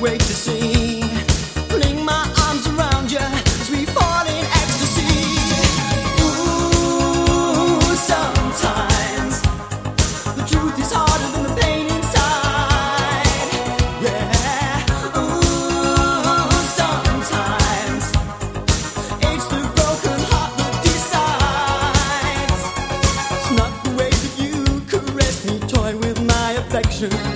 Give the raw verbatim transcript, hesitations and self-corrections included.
wait to see. Fling my arms around you as we fall in ecstasy. Ooh, sometimes the truth is harder than the pain inside. Yeah. Ooh, sometimes it's the broken heart that decides. It's not the way that you caress me, toy with my affection.